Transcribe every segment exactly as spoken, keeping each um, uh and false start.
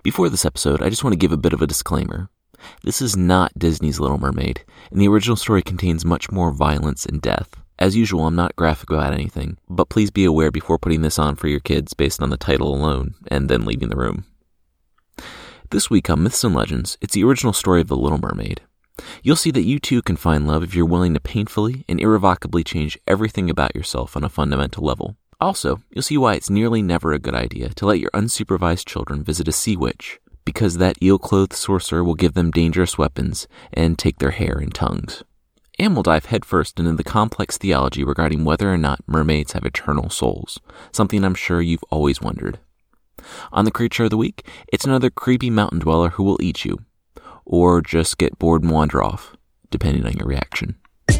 Before this episode, I just want to give a bit of a disclaimer. This is not Disney's Little Mermaid, and the original story contains much more violence and death. As usual, I'm not graphic about anything, but please be aware before putting this on for your kids based on the title alone, and then leaving the room. This week on Myths and Legends, it's the original story of The Little Mermaid. You'll see that you too can find love if you're willing to painfully and irrevocably change everything about yourself on a fundamental level. Also, you'll see why it's nearly never a good idea to let your unsupervised children visit a sea witch, because that eel-clothed sorcerer will give them dangerous weapons and take their hair and tongues. And we'll dive headfirst into the complex theology regarding whether or not mermaids have eternal souls, something I'm sure you've always wondered. On the Creature of the Week, it's another creepy mountain dweller who will eat you, or just get bored and wander off, depending on your reaction.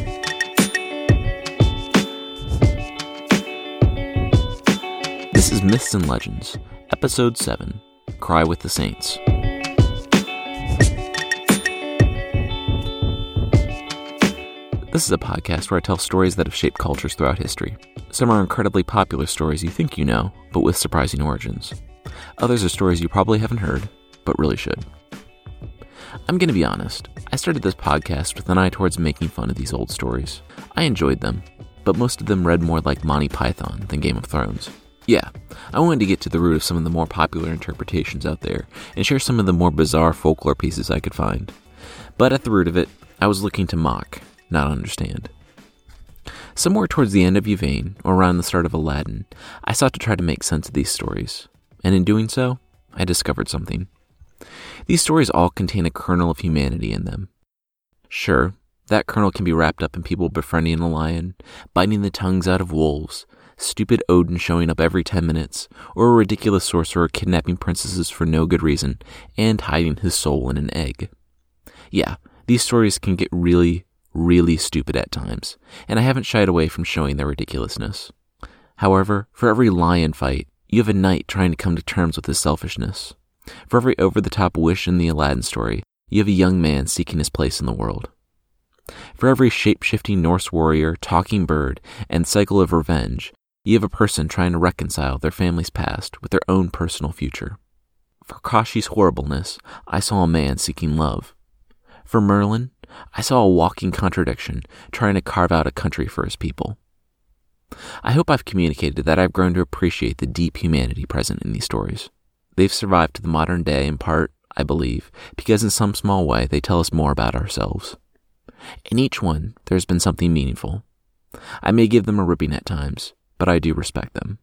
This is Myths and Legends, Episode seven, Cry with the Saints. This is a podcast where I tell stories that have shaped cultures throughout history. Some are incredibly popular stories you think you know, but with surprising origins. Others are stories you probably haven't heard, but really should. I'm going to be honest, I started this podcast with an eye towards making fun of these old stories. I enjoyed them, but most of them read more like Monty Python than Game of Thrones. Yeah, I wanted to get to the root of some of the more popular interpretations out there and share some of the more bizarre folklore pieces I could find. But at the root of it, I was looking to mock, not understand. Somewhere towards the end of Yvain, or around the start of Aladdin, I sought to try to make sense of these stories, and in doing so, I discovered something. These stories all contain a kernel of humanity in them. Sure, that kernel can be wrapped up in people befriending a lion, biting the tongues out of wolves, stupid Odin showing up every ten minutes, or a ridiculous sorcerer kidnapping princesses for no good reason, and hiding his soul in an egg. Yeah, these stories can get really, really stupid at times, and I haven't shied away from showing their ridiculousness. However, for every lion fight, you have a knight trying to come to terms with his selfishness. For every over-the-top wish in the Aladdin story, you have a young man seeking his place in the world. For every shape-shifting Norse warrior, talking bird, and cycle of revenge, you have a person trying to reconcile their family's past with their own personal future. For Kashi's horribleness, I saw a man seeking love. For Merlin, I saw a walking contradiction trying to carve out a country for his people. I hope I've communicated that I've grown to appreciate the deep humanity present in these stories. They've survived to the modern day in part, I believe, because in some small way they tell us more about ourselves. In each one, there's been something meaningful. I may give them a ribbing at times, but I do respect them.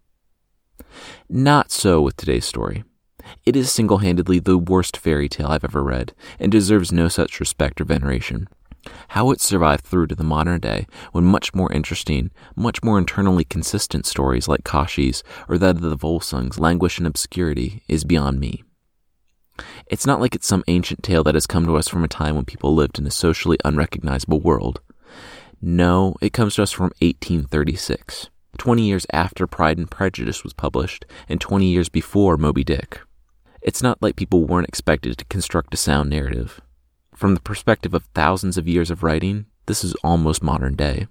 Not so with today's story. It is single-handedly the worst fairy tale I've ever read, and deserves no such respect or veneration. How it survived through to the modern day, when much more interesting, much more internally consistent stories like Kashi's or that of the Volsungs languish in obscurity, is beyond me. It's not like it's some ancient tale that has come to us from a time when people lived in a socially unrecognizable world. No, it comes to us from eighteen thirty-six, twenty years after Pride and Prejudice was published, and twenty years before Moby Dick. It's not like people weren't expected to construct a sound narrative. From the perspective of thousands of years of writing, this is almost modern day.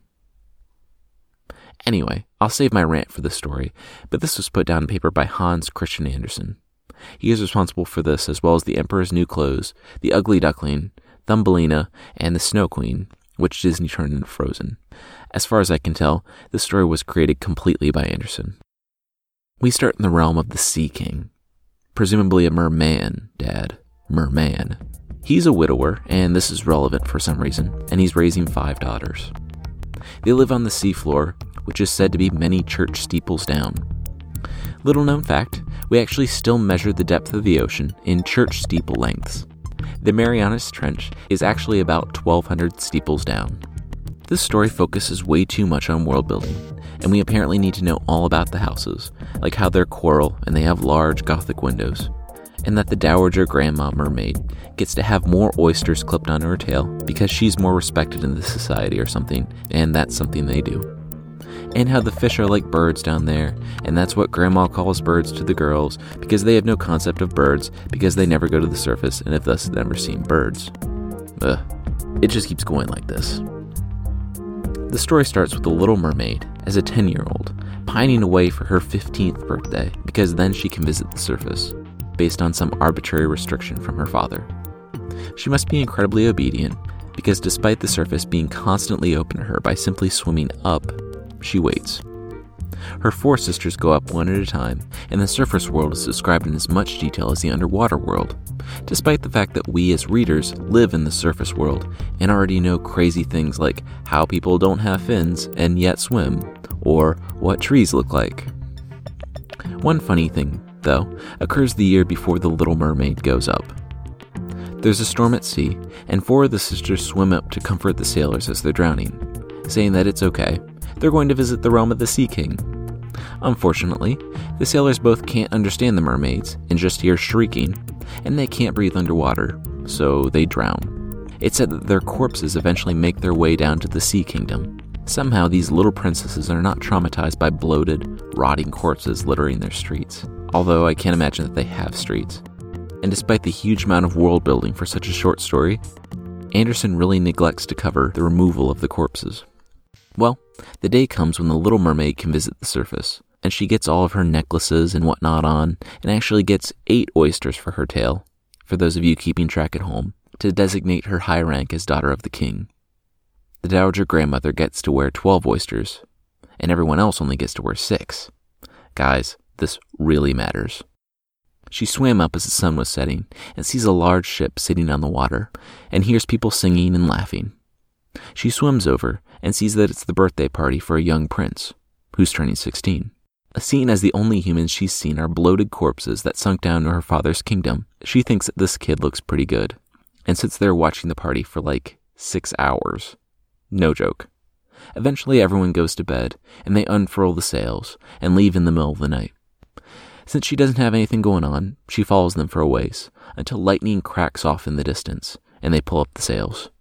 Anyway, I'll save my rant for this story, but this was put down on paper by Hans Christian Andersen. He is responsible for this as well as The Emperor's New Clothes, The Ugly Duckling, Thumbelina, and The Snow Queen, which Disney turned into Frozen. As far as I can tell, this story was created completely by Andersen. We start in the realm of the Sea King. Presumably a merman, Dad. Merman. He's a widower, and this is relevant for some reason, and he's raising five daughters. They live on the seafloor, which is said to be many church steeples down. Little known fact, we actually still measure the depth of the ocean in church steeple lengths. The Marianas Trench is actually about twelve hundred steeples down. This story focuses way too much on world building, and we apparently need to know all about the houses, like how they're coral and they have large Gothic windows, and that the dowager grandma mermaid gets to have more oysters clipped onto her tail because she's more respected in the society or something, and that's something they do. And how the fish are like birds down there, and that's what grandma calls birds to the girls because they have no concept of birds because they never go to the surface and have thus never seen birds. Ugh. It just keeps going like this. The story starts with the Little Mermaid as a ten-year-old pining away for her fifteenth birthday because then she can visit the surface. based on some arbitrary restriction from her father. She must be incredibly obedient, because despite the surface being constantly open to her by simply swimming up, she waits. Her four sisters go up one at a time, and the surface world is described in as much detail as the underwater world, despite the fact that we as readers live in the surface world and already know crazy things like how people don't have fins and yet swim, or what trees look like. One funny thing, though, occurs the year before The Little Mermaid goes up. There's a storm at sea, and four of the sisters swim up to comfort the sailors as they're drowning, saying that it's okay, they're going to visit the realm of the Sea King. Unfortunately, the sailors both can't understand the mermaids and just hear shrieking, and they can't breathe underwater, so they drown. It's said that their corpses eventually make their way down to the Sea Kingdom. Somehow these little princesses are not traumatized by bloated, rotting corpses littering their streets, although I can't imagine that they have streets. And despite the huge amount of world building for such a short story, Anderson really neglects to cover the removal of the corpses. Well, the day comes when the Little Mermaid can visit the surface, and she gets all of her necklaces and whatnot on, and actually gets eight oysters for her tail, for those of you keeping track at home, to designate her high rank as daughter of the king. The dowager grandmother gets to wear twelve oysters, and everyone else only gets to wear six. Guys, this really matters. She swam up as the sun was setting, and sees a large ship sitting on the water, and hears people singing and laughing. She swims over, and sees that it's the birthday party for a young prince, who's turning sixteen. Seen as the only humans she's seen are bloated corpses that sunk down to her father's kingdom, she thinks that this kid looks pretty good, and sits there watching the party for like six hours. No joke. Eventually everyone goes to bed, and they unfurl the sails, and leave in the middle of the night. Since she doesn't have anything going on, she follows them for a ways, until lightning cracks off in the distance, and they pull up the sails.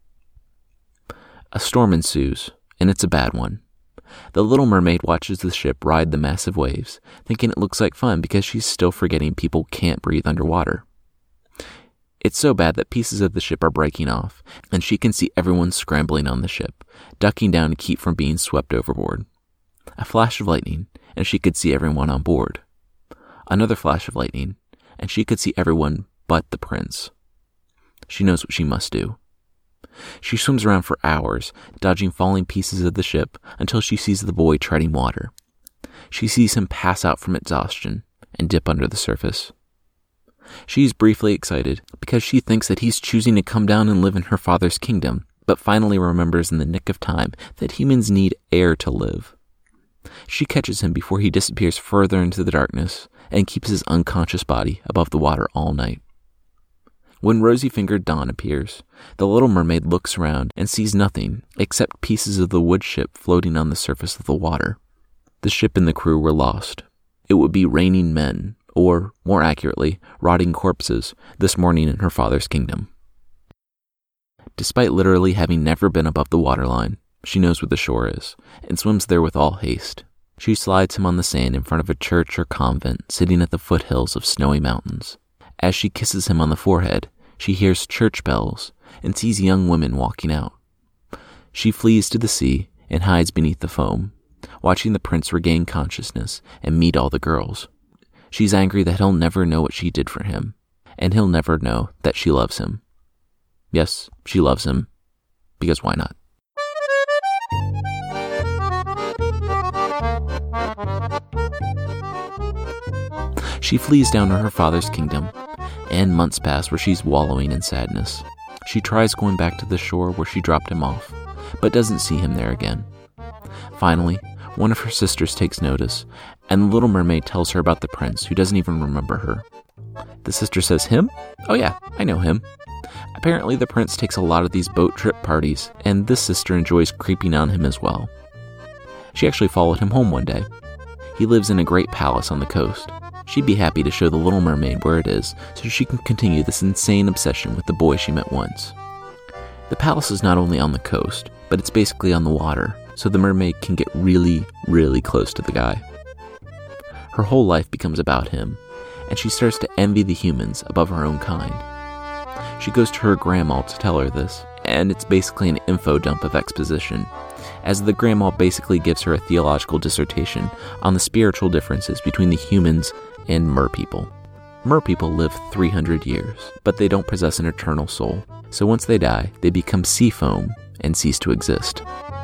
A storm ensues, and it's a bad one. The Little Mermaid watches the ship ride the massive waves, thinking it looks like fun because she's still forgetting people can't breathe underwater. It's so bad that pieces of the ship are breaking off, and she can see everyone scrambling on the ship, ducking down to keep from being swept overboard. A flash of lightning, and she could see everyone on board. Another flash of lightning, and she could see everyone but the prince. She knows what she must do. She swims around for hours, dodging falling pieces of the ship until she sees the boy treading water. She sees him pass out from exhaustion and dip under the surface. She's briefly excited because she thinks that he's choosing to come down and live in her father's kingdom, but finally remembers in the nick of time that humans need air to live. She catches him before he disappears further into the darkness and keeps his unconscious body above the water all night. When rosy-fingered dawn appears, the Little Mermaid looks around and sees nothing except pieces of the wood ship floating on the surface of the water. The ship and the crew were lost. It would be raining men, or, more accurately, rotting corpses, this morning in her father's kingdom. Despite literally having never been above the waterline, she knows where the shore is, and swims there with all haste. She slides him on the sand in front of a church or convent sitting at the foothills of snowy mountains. As she kisses him on the forehead, she hears church bells and sees young women walking out. She flees to the sea and hides beneath the foam, watching the prince regain consciousness and meet all the girls. She's angry that he'll never know what she did for him, and he'll never know that she loves him. Yes, she loves him, because why not? She flees down to her father's kingdom, and months pass where she's wallowing in sadness. She tries going back to the shore where she dropped him off, but doesn't see him there again. Finally, one of her sisters takes notice, and the Little Mermaid tells her about the prince, who doesn't even remember her. The sister says, "Him? Oh yeah, I know him." Apparently the prince takes a lot of these boat trip parties, and this sister enjoys creeping on him as well. She actually followed him home one day. He lives in a great palace on the coast. She'd be happy to show the Little Mermaid where it is, so she can continue this insane obsession with the boy she met once. The palace is not only on the coast, but it's basically on the water, so the mermaid can get really, really close to the guy. Her whole life becomes about him, and she starts to envy the humans above her own kind. She goes to her grandma to tell her this, and it's basically an info dump of exposition, as the grandma basically gives her a theological dissertation on the spiritual differences between the humans and mer people. Merpeople live three hundred years, but they don't possess an eternal soul. So once they die, they become sea foam and cease to exist.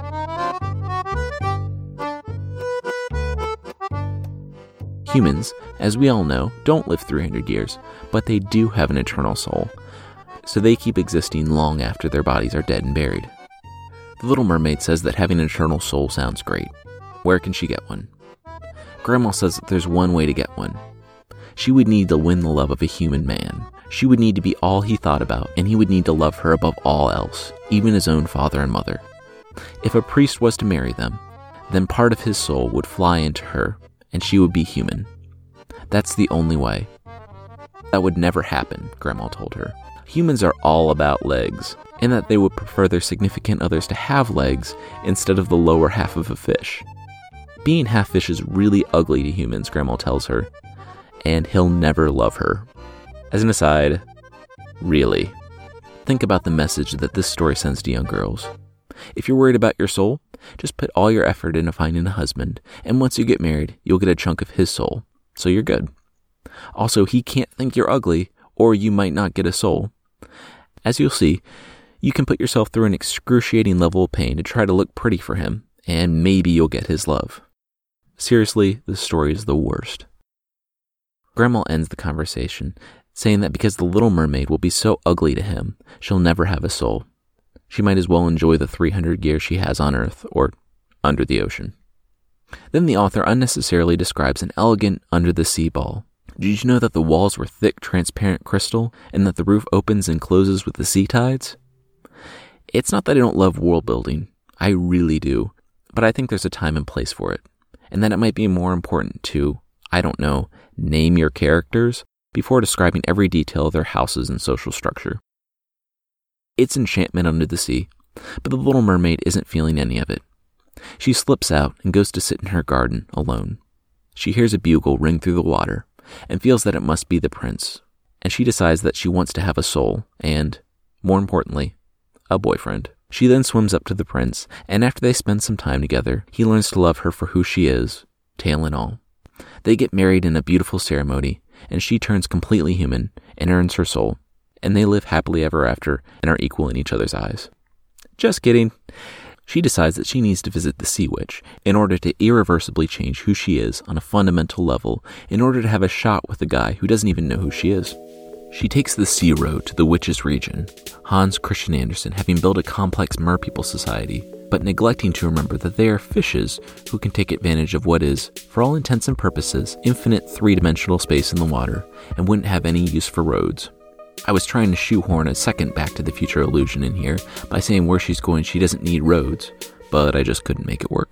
Humans, as we all know, don't live three hundred years, but they do have an eternal soul, so they keep existing long after their bodies are dead and buried. The Little Mermaid says that having an eternal soul sounds great. Where can she get one? Grandma says that there's one way to get one. She would need to win the love of a human man. She would need to be all he thought about, and he would need to love her above all else, even his own father and mother. If a priest was to marry them, then part of his soul would fly into her, and she would be human. That's the only way. That would never happen, Grandma told her. Humans are all about legs, and that they would prefer their significant others to have legs instead of the lower half of a fish. Being half fish is really ugly to humans, Grandma tells her, and he'll never love her. As an aside, really. Think about the message that this story sends to young girls. If you're worried about your soul, just put all your effort into finding a husband, and once you get married, you'll get a chunk of his soul, so you're good. Also, he can't think you're ugly, or you might not get a soul. As you'll see, you can put yourself through an excruciating level of pain to try to look pretty for him, and maybe you'll get his love. Seriously, this story is the worst. Grandma ends the conversation, saying that because the Little Mermaid will be so ugly to him, she'll never have a soul. She might as well enjoy the three hundred years she has on Earth, or under the ocean. Then the author unnecessarily describes an elegant under-the-sea ball. Did you know that the walls were thick, transparent crystal, and that the roof opens and closes with the sea tides? It's not that I don't love world building. I really do. But I think there's a time and place for it. And that it might be more important to, I don't know, name your characters before describing every detail of their houses and social structure. It's enchantment under the sea, but the Little Mermaid isn't feeling any of it. She slips out and goes to sit in her garden alone. She hears a bugle ring through the water and feels that it must be the prince, and she decides that she wants to have a soul and, more importantly, a boyfriend. She then swims up to the prince, and after they spend some time together, he learns to love her for who she is, tail and all. They get married in a beautiful ceremony, and she turns completely human and earns her soul, and they live happily ever after and are equal in each other's eyes. Just kidding. She decides that she needs to visit the Sea Witch in order to irreversibly change who she is on a fundamental level in order to have a shot with a guy who doesn't even know who she is. She takes the sea road to the Witch's region, Hans Christian Andersen having built a complex merpeople society, but neglecting to remember that they are fishes who can take advantage of what is, for all intents and purposes, infinite three-dimensional space in the water and wouldn't have any use for roads. I was trying to shoehorn a second Back to the Future illusion in here by saying where she's going she doesn't need roads, but I just couldn't make it work.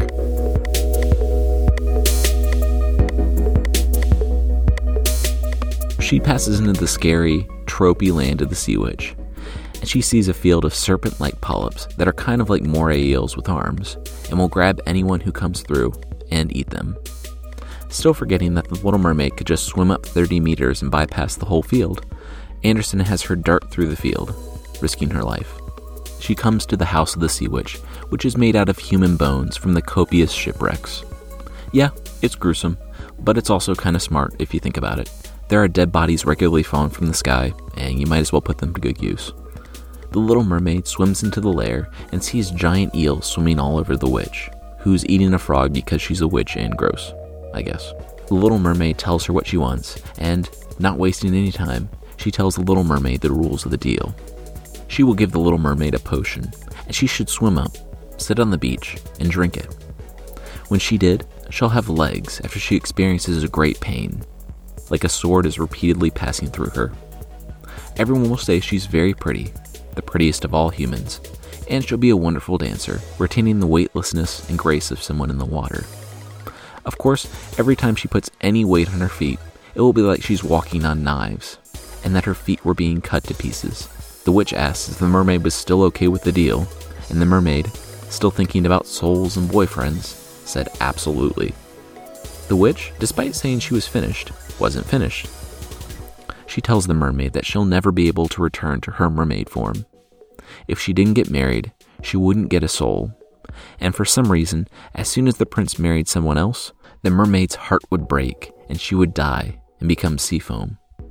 She passes into the scary, tropey land of the Sea Witch, and she sees a field of serpent-like polyps that are kind of like moray eels with arms, and will grab anyone who comes through and eat them. Still forgetting that the Little Mermaid could just swim up thirty meters and bypass the whole field, Andersen has her dart through the field, risking her life. She comes to the house of the Sea Witch, which is made out of human bones from the copious shipwrecks. Yeah, it's gruesome, but it's also kind of smart if you think about it. There are dead bodies regularly falling from the sky, and you might as well put them to good use. The Little Mermaid swims into the lair and sees giant eels swimming all over the witch, who's eating a frog because she's a witch and gross, I guess. The Little Mermaid tells her what she wants, and, not wasting any time, she tells the Little Mermaid the rules of the deal. She will give the Little Mermaid a potion, and she should swim up, sit on the beach, and drink it. When she did, she'll have legs after she experiences a great pain, like a sword is repeatedly passing through her. Everyone will say she's very pretty, the prettiest of all humans, and she'll be a wonderful dancer, retaining the weightlessness and grace of someone in the water. Of course, every time she puts any weight on her feet, it will be like she's walking on knives, and that her feet were being cut to pieces. The witch asks if the mermaid was still okay with the deal, and the mermaid, still thinking about souls and boyfriends, said absolutely. The witch, despite saying she was finished, wasn't finished. She tells the mermaid that she'll never be able to return to her mermaid form. If she didn't get married, she wouldn't get a soul, and for some reason, as soon as the prince married someone else, the mermaid's heart would break, and she would die and become sea foam.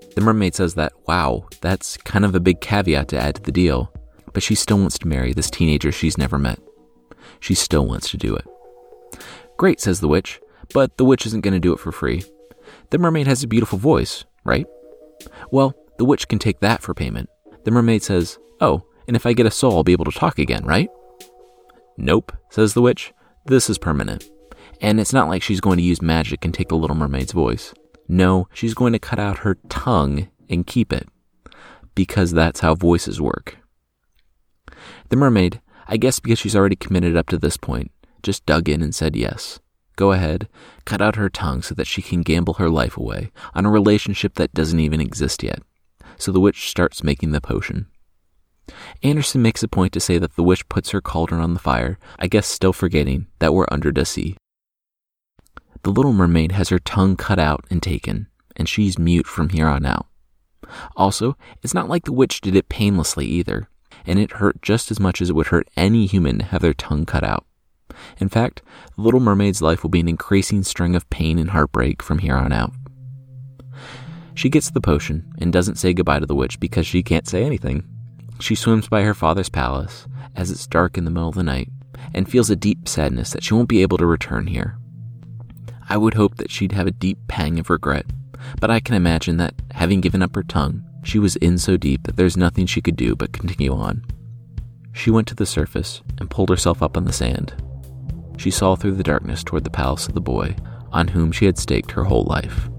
The mermaid says that, wow, that's kind of a big caveat to add to the deal, but she still wants to marry this teenager she's never met. She still wants to do it. Great, says the witch, but the witch isn't going to do it for free. The mermaid has a beautiful voice, right? Well, the witch can take that for payment. The mermaid says, oh, and if I get a soul, I'll be able to talk again, right? Nope, says the witch. This is permanent. And it's not like she's going to use magic and take the Little Mermaid's voice. No, she's going to cut out her tongue and keep it. Because that's how voices work. The mermaid, I guess because she's already committed up to this point, just dug in and said yes. Go ahead, cut out her tongue so that she can gamble her life away on a relationship that doesn't even exist yet. So the witch starts making the potion. Andersen makes a point to say that the witch puts her cauldron on the fire, I guess still forgetting that we're under the sea. The Little Mermaid has her tongue cut out and taken, and she's mute from here on out. Also, it's not like the witch did it painlessly either, and it hurt just as much as it would hurt any human to have their tongue cut out. In fact, the Little Mermaid's life will be an increasing string of pain and heartbreak from here on out. She gets the potion and doesn't say goodbye to the witch because she can't say anything. She swims by her father's palace as it's dark in the middle of the night and feels a deep sadness that she won't be able to return here. I would hope that she'd have a deep pang of regret, but I can imagine that, having given up her tongue, she was in so deep that there's nothing she could do but continue on. She went to the surface and pulled herself up on the sand. She saw through the darkness toward the palace of the boy, on whom she had staked her whole life.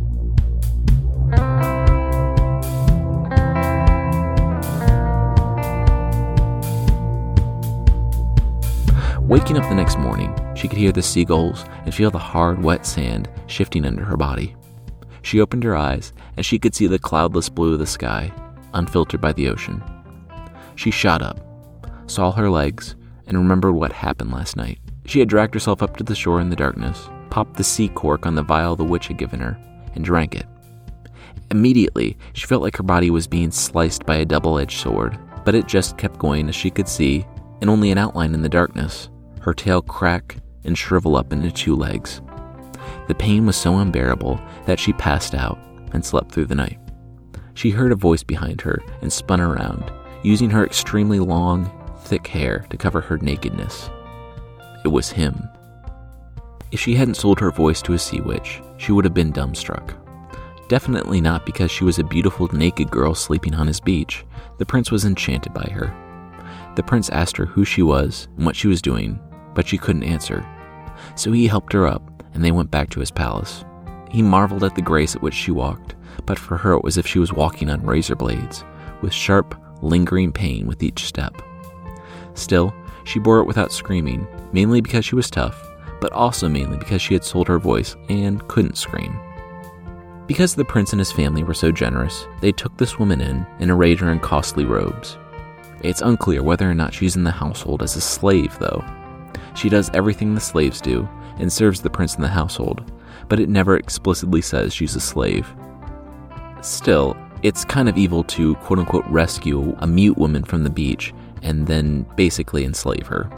Waking up the next morning, she could hear the seagulls and feel the hard, wet sand shifting under her body. She opened her eyes, and she could see the cloudless blue of the sky, unfiltered by the ocean. She shot up, saw her legs, and remembered what happened last night. She had dragged herself up to the shore in the darkness, popped the sea cork on the vial the witch had given her, and drank it. Immediately, she felt like her body was being sliced by a double-edged sword, but it just kept going as she could see, and only an outline in the darkness, her tail crack and shrivel up into two legs. The pain was so unbearable that she passed out and slept through the night. She heard a voice behind her and spun around, using her extremely long, thick hair to cover her nakedness. It was him. If she hadn't sold her voice to a sea witch, she would have been dumbstruck. Definitely not because she was a beautiful naked girl sleeping on his beach. The prince was enchanted by her. The prince asked her who she was and what she was doing, but she couldn't answer. So he helped her up, and they went back to his palace. He marveled at the grace at which she walked, but for her it was as if she was walking on razor blades, with sharp, lingering pain with each step. Still, she bore it without screaming, mainly because she was tough, but also mainly because she had sold her voice and couldn't scream. Because the prince and his family were so generous, they took this woman in and arrayed her in costly robes. It's unclear whether or not she's in the household as a slave, though. She does everything the slaves do and serves the prince in the household, but it never explicitly says she's a slave. Still, it's kind of evil to quote-unquote rescue a mute woman from the beach and then basically enslave her.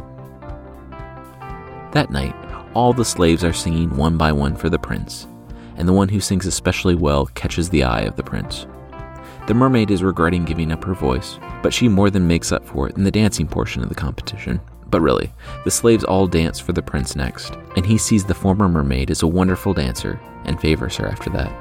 That night, all the slaves are singing one by one for the prince, and the one who sings especially well catches the eye of the prince. The mermaid is regretting giving up her voice, but she more than makes up for it in the dancing portion of the competition. But really, the slaves all dance for the prince next, and he sees the former mermaid as a wonderful dancer and favors her after that.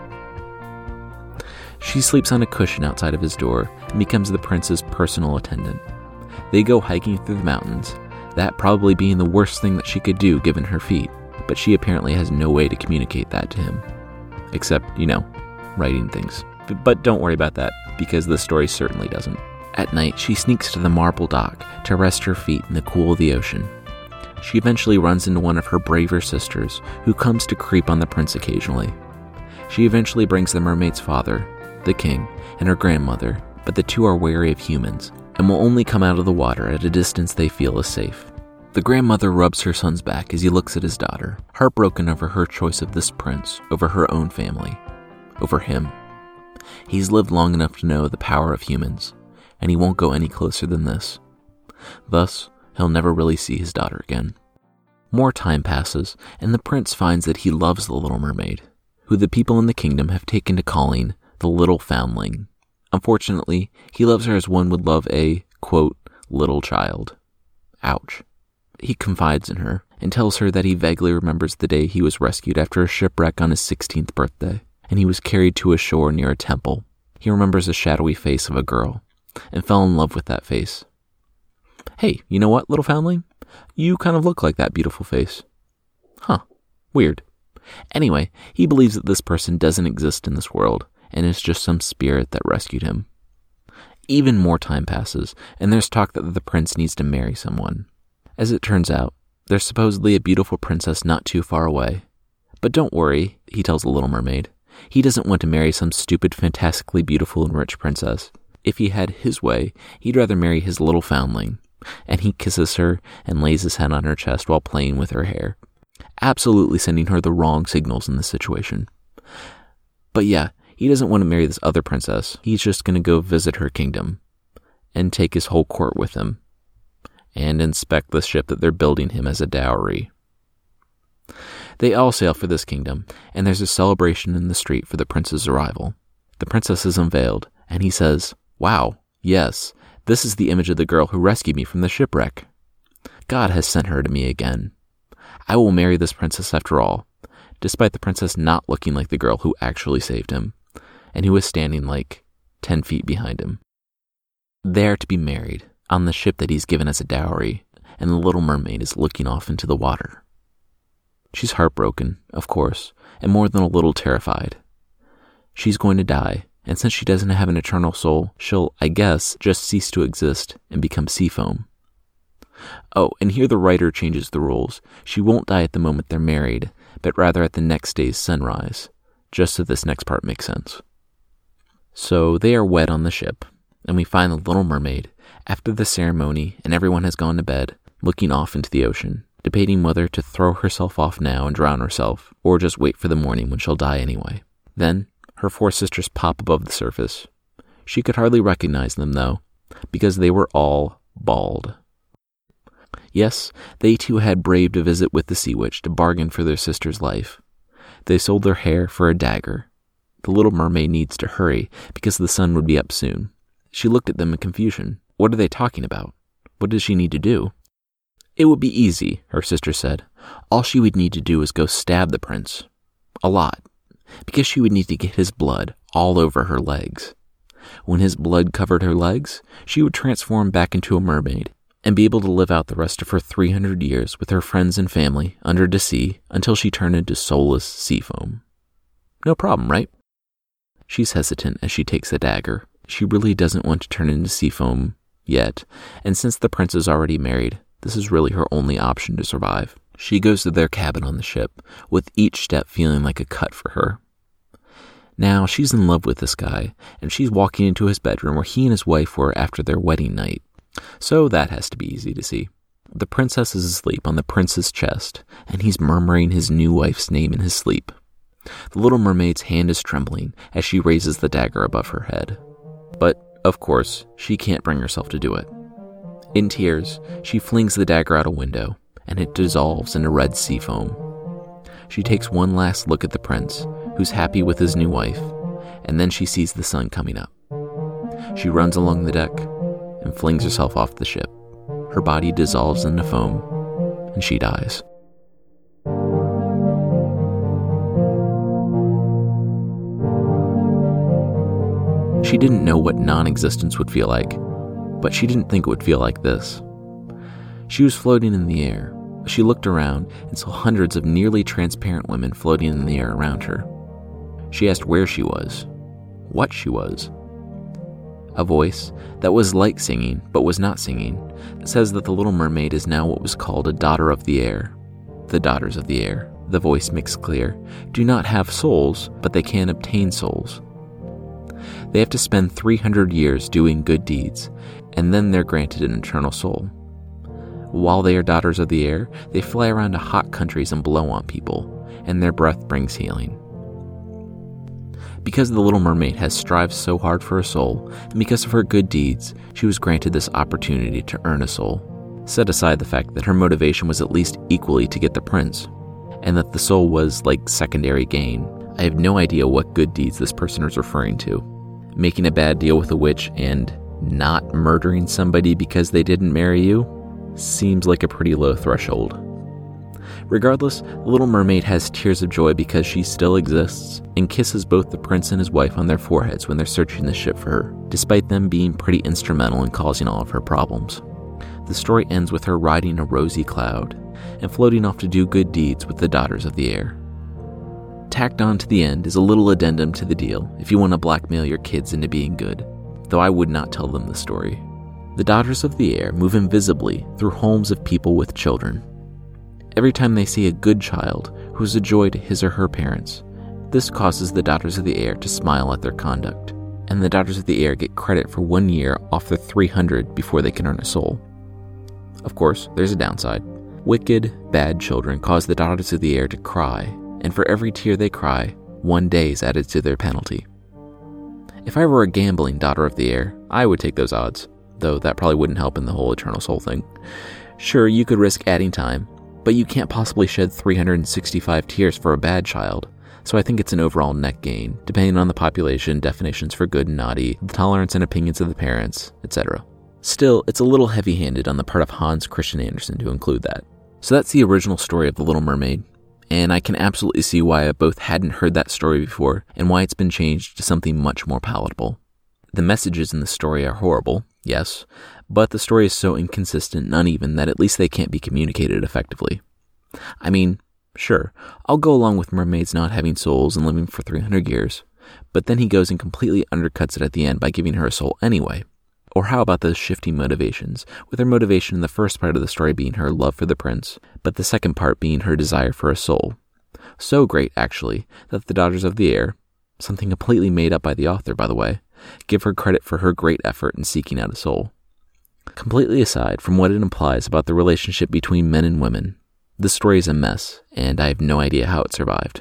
She sleeps on a cushion outside of his door and becomes the prince's personal attendant. They go hiking through the mountains, that probably being the worst thing that she could do given her feet, but she apparently has no way to communicate that to him. Except, you know, writing things. But don't worry about that, because the story certainly doesn't. At night, she sneaks to the marble dock to rest her feet in the cool of the ocean. She eventually runs into one of her braver sisters, who comes to creep on the prince occasionally. She eventually brings the mermaid's father, the king, and her grandmother, but the two are wary of humans, and will only come out of the water at a distance they feel is safe. The grandmother rubs her son's back as he looks at his daughter, heartbroken over her choice of this prince over her own family, over him. He's lived long enough to know the power of humans, and he won't go any closer than this. Thus, he'll never really see his daughter again. More time passes, and the prince finds that he loves the Little Mermaid, who the people in the kingdom have taken to calling the little foundling. Unfortunately, he loves her as one would love a, quote, little child. Ouch. He confides in her and tells her that he vaguely remembers the day he was rescued after a shipwreck on his sixteenth birthday, and he was carried to a shore near a temple. He remembers the shadowy face of a girl, and fell in love with that face. Hey, you know what, little foundling? You kind of look like that beautiful face. Huh. Weird. Anyway, he believes that this person doesn't exist in this world, and is just some spirit that rescued him. Even more time passes, and there's talk that the prince needs to marry someone. As it turns out, there's supposedly a beautiful princess not too far away. But don't worry, he tells the Little Mermaid. He doesn't want to marry some stupid, fantastically beautiful and rich princess. If he had his way, he'd rather marry his little foundling. And he kisses her and lays his head on her chest while playing with her hair, absolutely sending her the wrong signals in this situation. But yeah, he doesn't want to marry this other princess. He's just going to go visit her kingdom and take his whole court with him and inspect the ship that they're building him as a dowry. They all sail for this kingdom, and there's a celebration in the street for the prince's arrival. The princess is unveiled, and he says, "Wow, yes, this is the image of the girl who rescued me from the shipwreck. God has sent her to me again. I will marry this princess after all," despite the princess not looking like the girl who actually saved him, and who was standing like ten feet behind him. They are to be married on the ship that he's given as a dowry, and the Little Mermaid is looking off into the water. She's heartbroken, of course, and more than a little terrified. She's going to die, and since she doesn't have an eternal soul, she'll, I guess, just cease to exist and become sea foam. Oh, and here the writer changes the rules. She won't die at the moment they're married, but rather at the next day's sunrise, just so this next part makes sense. So they are wed on the ship, and we find the Little Mermaid, after the ceremony and everyone has gone to bed, looking off into the ocean, debating whether to throw herself off now and drown herself, or just wait for the morning when she'll die anyway. Then, her four sisters pop above the surface. She could hardly recognize them, though, because they were all bald. Yes, they too had braved a visit with the Sea Witch to bargain for their sister's life. They sold their hair for a dagger. The Little Mermaid needs to hurry because the sun would be up soon. She looked at them in confusion. What are they talking about? What does she need to do? It would be easy, her sister said. All she would need to do is go stab the prince. A lot. Because she would need to get his blood all over her legs. When his blood covered her legs, she would transform back into a mermaid and be able to live out the rest of her three hundred years with her friends and family under the sea until she turned into soulless sea foam. No problem, right? She's hesitant as she takes the dagger. She really doesn't want to turn into sea foam yet, and since the prince is already married, this is really her only option to survive. She goes to their cabin on the ship, with each step feeling like a cut for her. Now, she's in love with this guy, and she's walking into his bedroom where he and his wife were after their wedding night. So that has to be easy to see. The princess is asleep on the prince's chest, and he's murmuring his new wife's name in his sleep. The Little Mermaid's hand is trembling as she raises the dagger above her head. But, of course, she can't bring herself to do it. In tears, she flings the dagger out a window, and it dissolves into red sea foam. She takes one last look at the prince, who's happy with his new wife, and then she sees the sun coming up. She runs along the deck and flings herself off the ship. Her body dissolves into foam, and she dies. She didn't know what non-existence would feel like, but she didn't think it would feel like this. She was floating in the air. She looked around and saw hundreds of nearly transparent women floating in the air around her. She asked where she was, what she was. A voice that was like singing, but was not singing, says that the Little Mermaid is now what was called a daughter of the air. The daughters of the air, the voice makes clear, do not have souls, but they can obtain souls. They have to spend three hundred years doing good deeds, and then they're granted an eternal soul. While they are daughters of the air, they fly around to hot countries and blow on people, and their breath brings healing. Because the Little Mermaid has strived so hard for a soul, and because of her good deeds, she was granted this opportunity to earn a soul. Set aside the fact that her motivation was at least equally to get the prince, and that the soul was like secondary gain. I have no idea what good deeds this person is referring to. Making a bad deal with a witch and not murdering somebody because they didn't marry you seems like a pretty low threshold. Regardless, The Little Mermaid has tears of joy because she still exists and kisses both the prince and his wife on their foreheads when they're searching the ship for her, despite them being pretty instrumental in causing all of her problems. The story ends with her riding a rosy cloud and floating off to do good deeds with the Daughters of the Air. Tacked on to the end is a little addendum to the deal if you want to blackmail your kids into being good, though I would not tell them the story. The Daughters of the Air move invisibly through homes of people with children. Every time they see a good child who is a joy to his or her parents, this causes the Daughters of the Air to smile at their conduct, and the Daughters of the Air get credit for one year off their three hundred before they can earn a soul. Of course, there's a downside. Wicked, bad children cause the Daughters of the Air to cry, and for every tear they cry, one day is added to their penalty. If I were a gambling Daughter of the Air, I would take those odds, though that probably wouldn't help in the whole Eternal Soul thing. Sure, you could risk adding time, but you can't possibly shed three hundred sixty-five tears for a bad child, so I think it's an overall net gain, depending on the population, definitions for good and naughty, the tolerance and opinions of the parents, et cetera. Still, it's a little heavy-handed on the part of Hans Christian Andersen to include that. So that's the original story of The Little Mermaid, and I can absolutely see why I both hadn't heard that story before and why it's been changed to something much more palatable. The messages in the story are horrible, yes, but the story is so inconsistent and uneven that at least they can't be communicated effectively. I mean, sure, I'll go along with mermaids not having souls and living for three hundred years, but then he goes and completely undercuts it at the end by giving her a soul anyway. Or how about those shifting motivations, with her motivation in the first part of the story being her love for the prince, but the second part being her desire for a soul. So great, actually, that the Daughters of the Air, something completely made up by the author, by the way, give her credit for her great effort in seeking out a soul. Completely aside from what it implies about the relationship between men and women, this story is a mess, and I have no idea how it survived.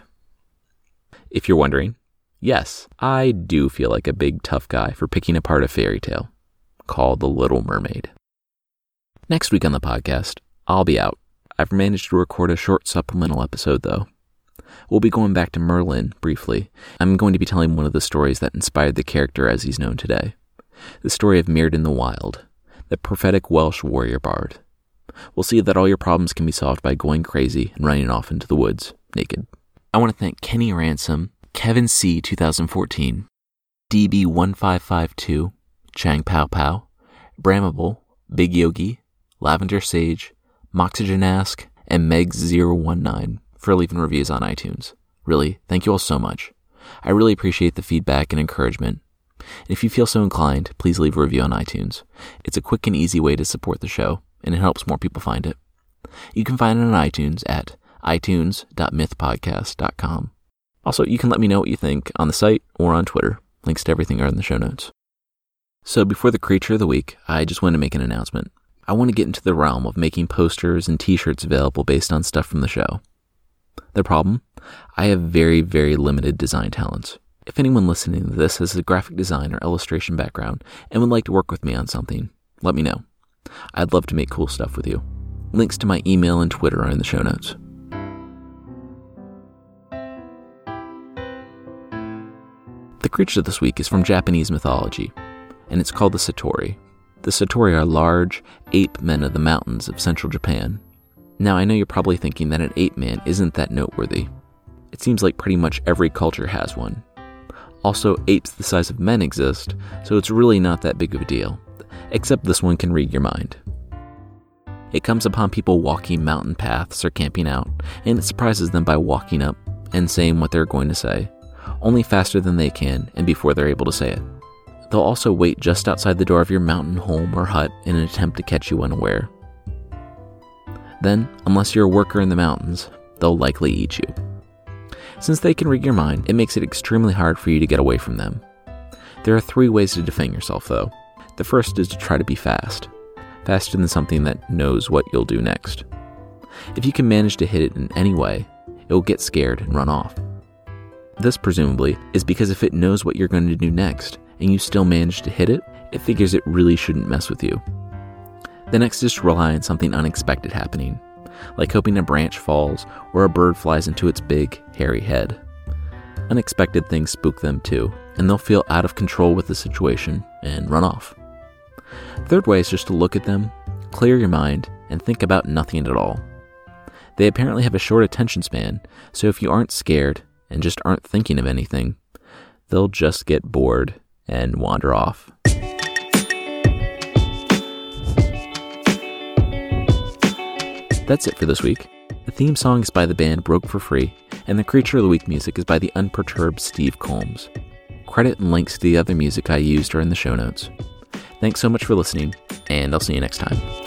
If you're wondering, yes, I do feel like a big tough guy for picking apart a fairy tale called The Little Mermaid. Next week on the podcast, I'll be out. I've managed to record a short supplemental episode, though. We'll be going back to Merlin briefly. I'm going to be telling one of the stories that inspired the character as he's known today. The story of Myrddin the Wild, the prophetic Welsh warrior bard. We'll see that all your problems can be solved by going crazy and running off into the woods, naked. I want to thank Kenny Ransom, Kevin C. twenty fourteen, D B one five five two, Chang Pow Pow, Bramable, Big Yogi, Lavender Sage, Moxygenask, and Megs zero one nine for leaving reviews on iTunes. Really, thank you all so much. I really appreciate the feedback and encouragement. And if you feel so inclined, please leave a review on iTunes. It's a quick and easy way to support the show, and it helps more people find it. You can find it on iTunes at i tunes dot myth podcast dot com. Also, you can let me know what you think on the site or on Twitter. Links to everything are in the show notes. So before the Creature of the Week, I just want to make an announcement. I want to get into the realm of making posters and t-shirts available based on stuff from the show. The problem? I have very, very limited design talents. If anyone listening to this has a graphic design or illustration background and would like to work with me on something, let me know. I'd love to make cool stuff with you. Links to my email and Twitter are in the show notes. The creature this week is from Japanese mythology, and it's called the Satori. The Satori are large, ape men of the mountains of central Japan. Now, I know you're probably thinking that an ape man isn't that noteworthy. It seems like pretty much every culture has one. Also, apes the size of men exist, so it's really not that big of a deal, except this one can read your mind. It comes upon people walking mountain paths or camping out, and it surprises them by walking up and saying what they're going to say, only faster than they can and before they're able to say it. They'll also wait just outside the door of your mountain home or hut in an attempt to catch you unaware. Then, unless you're a worker in the mountains, they'll likely eat you. Since they can read your mind, it makes it extremely hard for you to get away from them. There are three ways to defend yourself, though. The first is to try to be fast. Faster than something that knows what you'll do next. If you can manage to hit it in any way, it will get scared and run off. This, presumably, is because if it knows what you're going to do next, and you still manage to hit it, it figures it really shouldn't mess with you. The next is to rely on something unexpected happening, like hoping a branch falls or a bird flies into its big, hairy head. Unexpected things spook them too, and they'll feel out of control with the situation and run off. Third way is just to look at them, clear your mind, and think about nothing at all. They apparently have a short attention span, so if you aren't scared and just aren't thinking of anything, they'll just get bored and wander off. That's it for this week. The theme song is by the band Broke for Free, and the Creature of the Week music is by the unperturbed Steve Combs. Credit and links to the other music I used are in the show notes. Thanks so much for listening, and I'll see you next time.